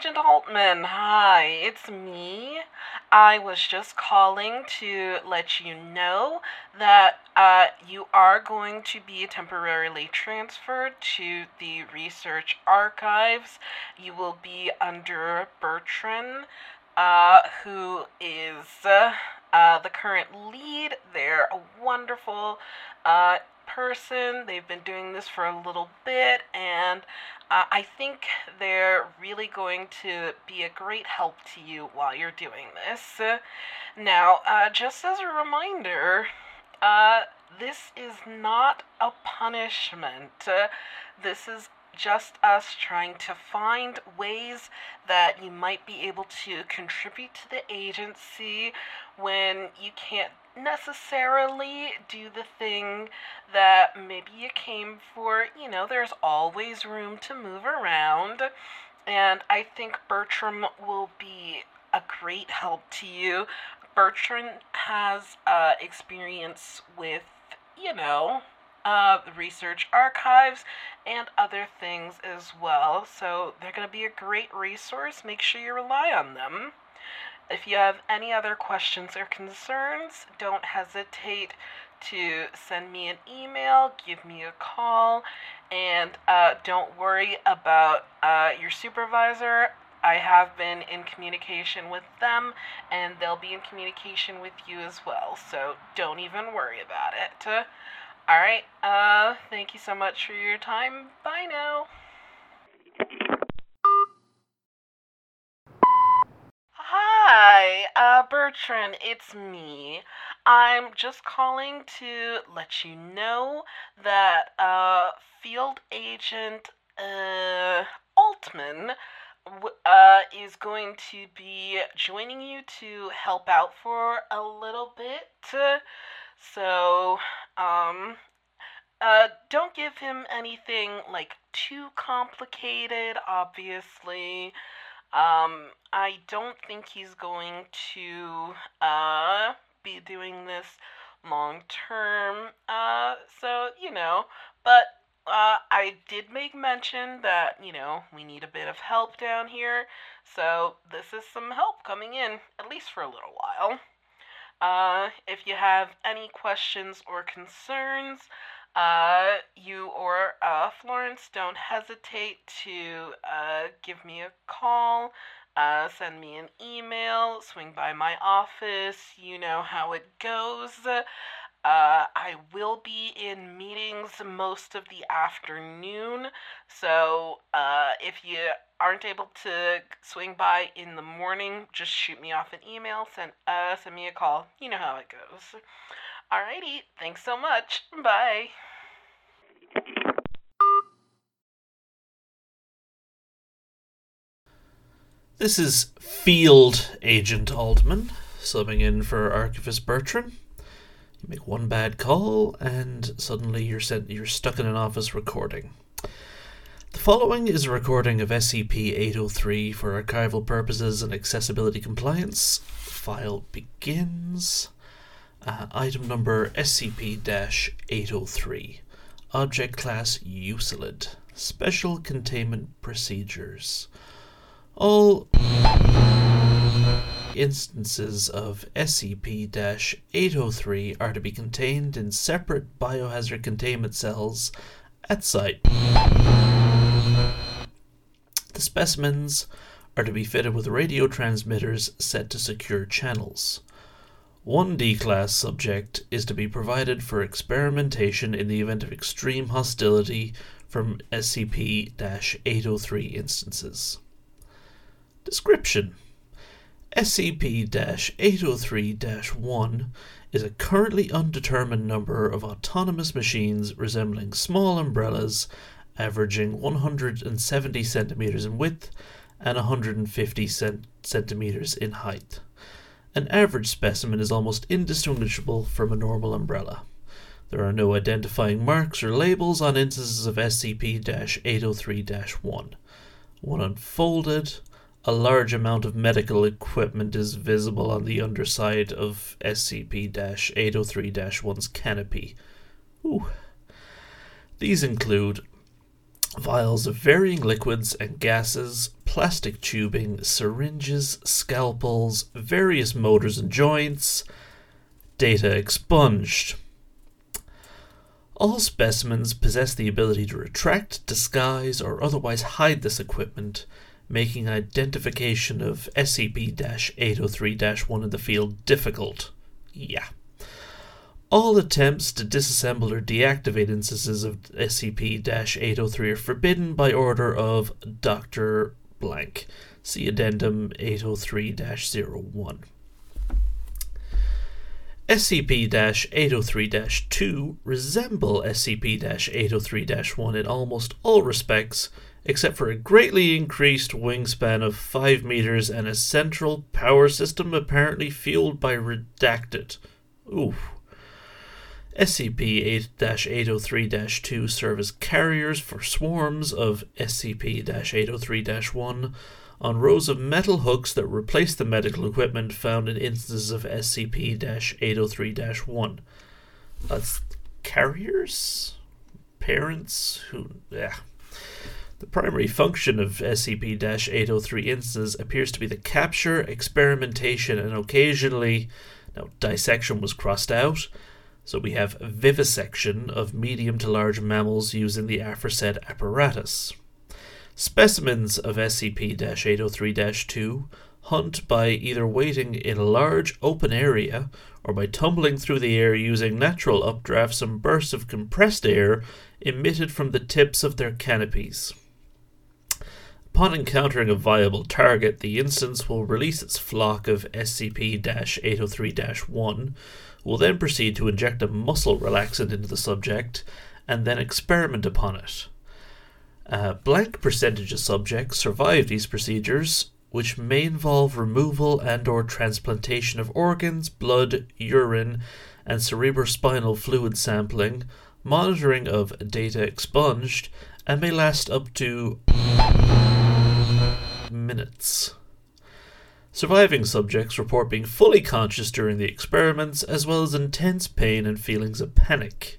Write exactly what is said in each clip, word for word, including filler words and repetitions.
Agent Altman. Hi, it's me. I was just calling to let you know that uh, you are going to be temporarily transferred to the research archives. You will be under Bertrand, uh, who is uh, uh, the current lead. They're a wonderful uh, person. They've been doing this for a little bit, and uh, I think they're really going to be a great help to you while you're doing this. Uh, now, uh, just as a reminder, uh, this is not a punishment. Uh, this is just us trying to find ways that you might be able to contribute to the agency when you can't necessarily do the thing that maybe you came for. You know, there's always room to move around, and I think Bertram will be a great help to you. Bertrand has uh, experience with, you know, uh, the research archives and other things as well, so they're going to be a great resource. Make sure you rely on them. If you have any other questions or concerns, don't hesitate to send me an email, give me a call, and uh, don't worry about uh, your supervisor. I have been in communication with them, and they'll be in communication with you as well, so don't even worry about it. Uh, Alright, uh, thank you so much for your time. Bye now. Hi, uh, Bertrand, it's me. I'm just calling to let you know that, uh, Field Agent, uh, Altman, uh, is going to be joining you to help out for a little bit. So, um, uh, don't give him anything, like, too complicated, obviously. Um, I don't think he's going to, uh, be doing this long term, uh, so, you know, but, uh, I did make mention that, you know, we need a bit of help down here, so this is some help coming in, at least for a little while. Uh, if you have any questions or concerns, uh, you or uh, Florence, don't hesitate to uh, give me a call, uh, send me an email, swing by my office. You know how it goes. Uh, I will be in meetings most of the afternoon, so uh, if you aren't able to swing by in the morning, just shoot me off an email, send, uh, send me a call. You know how it goes. Alrighty, thanks so much. Bye. This is Field Agent Altman, subbing in for Archivist Bertrand. You make one bad call, and suddenly you're sent, you're stuck in an office recording. The following is a recording of S C P eight oh three for archival purposes and accessibility compliance. The file begins. Uh, item number S C P eight oh three. Object class Usilid. Special containment procedures. All instances of S C P eight oh three are to be contained in separate biohazard containment cells at site. The specimens are to be fitted with radio transmitters set to secure channels. One D-class subject is to be provided for experimentation in the event of extreme hostility from S C P eight oh three instances. Description: S C P eight oh three dash one is a currently undetermined number of autonomous machines resembling small umbrellas averaging one hundred seventy centimeters in width and one hundred fifty cent- centimeters in height. An average specimen is almost indistinguishable from a normal umbrella. There are no identifying marks or labels on instances of S C P eight oh three dash one. When unfolded, a large amount of medical equipment is visible on the underside of S C P eight oh three dash one's canopy. Ooh. These include vials of varying liquids and gases, plastic tubing, syringes, scalpels, various motors and joints, data expunged. All specimens possess the ability to retract, disguise, or otherwise hide this equipment, making identification of S C P eight oh three dash one in the field difficult. Yeah. All attempts to disassemble or deactivate instances of S C P eight oh three are forbidden by order of Doctor Blank. See Addendum eight oh three dash oh one. S C P eight oh three dash two resemble S C P eight oh three dash one in almost all respects, except for a greatly increased wingspan of five meters and a central power system apparently fueled by Redacted. Ooh. S C P eight oh three dash two serve as carriers for swarms of S C P eight oh three dash one on rows of metal hooks that replace the medical equipment found in instances of S C P eight oh three dash one. That's carriers? Parents? Who? Yeah. The primary function of S C P eight oh three instances appears to be the capture, experimentation, and occasionally, now dissection was crossed out, so we have vivisection of medium to large mammals using the aforesaid apparatus. Specimens of S C P eight oh three dash two hunt by either waiting in a large open area or by tumbling through the air using natural updrafts and bursts of compressed air emitted from the tips of their canopies. Upon encountering a viable target, the instance will release its flock of S C P eight oh three dash one, who will then proceed to inject a muscle relaxant into the subject and then experiment upon it. A blank percentage of subjects survive these procedures, which may involve removal and or transplantation of organs, blood, urine, and cerebrospinal fluid sampling, monitoring of data expunged, and may last up to minutes. Surviving subjects report being fully conscious during the experiments, as well as intense pain and feelings of panic.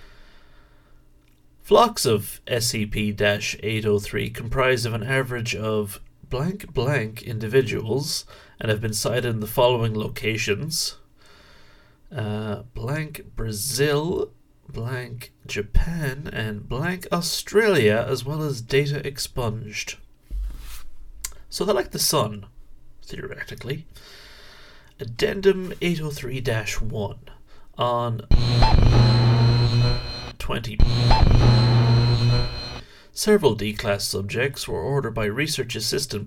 Flocks of S C P eight oh three comprise of an average of blank blank individuals and have been sighted in the following locations. Uh, blank Brazil, blank Japan, and blank Australia, as well as data expunged. So they're like the sun, theoretically. Addendum eight oh three dash one on twenty. Several D-Class subjects were ordered by Research Assistant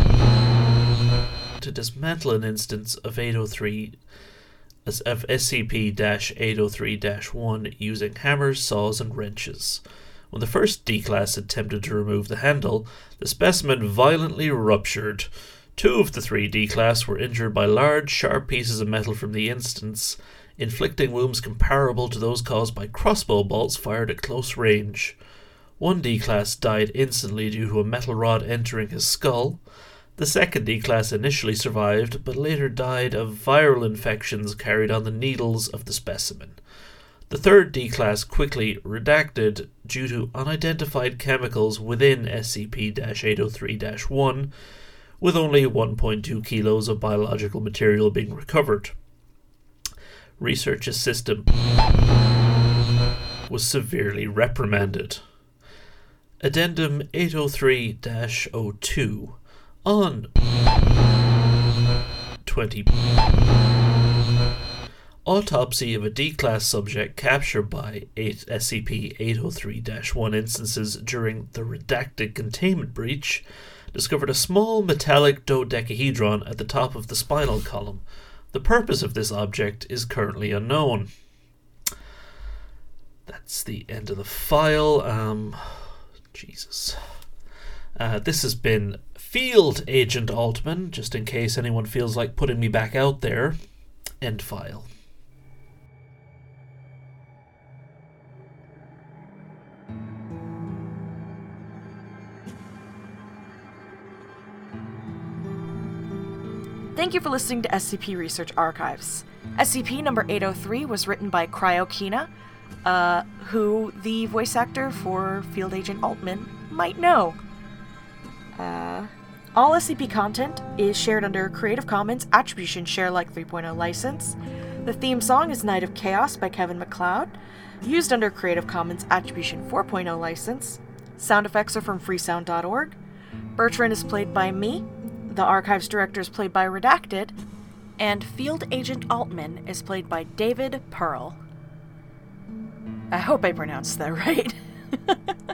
to dismantle an instance of eight oh three of S C P eight oh three dash one using hammers, saws, and wrenches. When the first D-Class attempted to remove the handle, the specimen violently ruptured. Two of the three D-Class were injured by large, sharp pieces of metal from the instance, inflicting wounds comparable to those caused by crossbow bolts fired at close range. One D-Class died instantly due to a metal rod entering his skull. The second D-Class initially survived, but later died of viral infections carried on the needles of the specimen. The third D-Class quickly redacted due to unidentified chemicals within S C P eight oh three dash one, with only one point two kilos of biological material being recovered. Research Assistant was severely reprimanded. Addendum eight oh three dash oh two on twenty. Autopsy of a D-Class subject captured by S C P eight oh three dash one instances during the redacted containment breach discovered a small metallic dodecahedron at the top of the spinal column. The purpose of this object is currently unknown. That's the end of the file. Um, Jesus. Uh, this has been Field Agent Altman, just in case anyone feels like putting me back out there. End file. Thank you for listening to S C P Research Archives. S C P number eight oh three was written by Cryokina, uh, who the voice actor for Field Agent Altman might know. Uh, all S C P content is shared under Creative Commons Attribution Share Alike three point oh license. The theme song is Night of Chaos by Kevin MacLeod, used under Creative Commons Attribution four point oh license. Sound effects are from freesound dot org. Bertrand is played by me. The Archives Director is played by Redacted. And Field Agent Altman is played by David Pearl. I hope I pronounced that right.